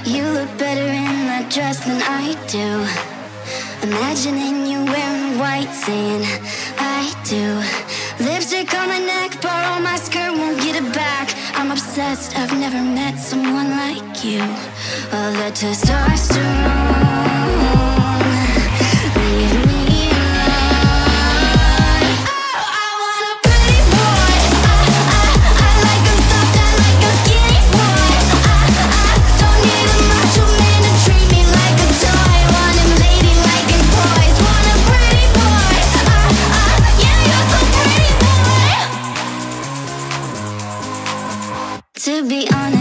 You look better in that dress than I do. Imagining you wearing white, saying I do. Lipstick on my neck, borrow my skirt, won't get it back. I'm obsessed, I've never met someone like you. All the testosterone, leave me alone. Oh, I want a pretty boy. I like 'em soft, I like 'em skinny boy. I don't need a macho man to treat me like a toy. Want him ladylike and poised. Want a pretty boy. Yeah, you're so pretty boy. To be honest,